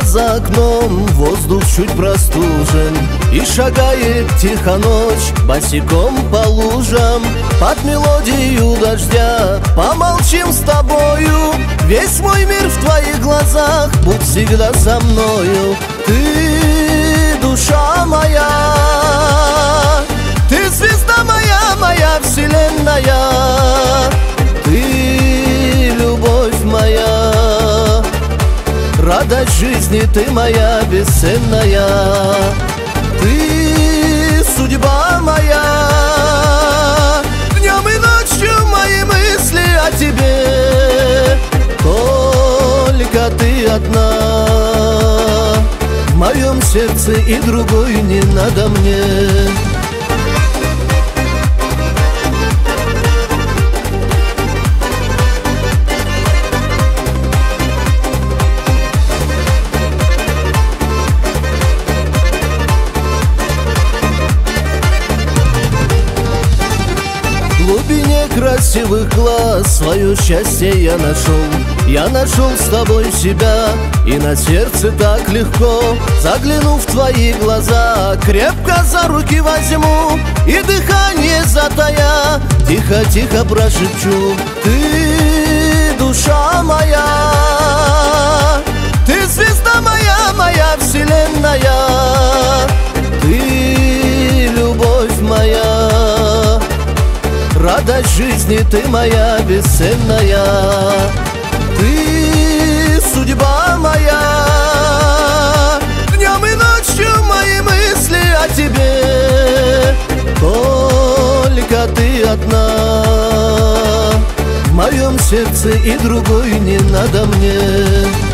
за окном воздух чуть простужен, и шагает тихо ночь босиком по лужам. Под мелодию дождя помолчим с тобою. Весь мой мир в твоих глазах, будь всегда со мною. Ты душа моя, ты звезда моя, моя вселенная. Ты любовь моя, радость жизни, ты моя бесценная. Ты судьба моя, днем и ночью мои мысли о тебе. Только ты одна в моем сердце, и другой не надо мне. В глубине красивых глаз свое счастье я нашел. Я нашел с тобой себя, и на сердце так легко. Загляну в твои глаза, крепко за руки возьму, и дыхание затая тихо-тихо прошепчу. Ты душа моя, ты звезда моя, моя вселенная. Ты любовь моя, радость жизни, ты моя бесценная. Ты судьба моя, днем и ночью мои мысли о тебе. Только ты одна в моем сердце, и другой не надо мне.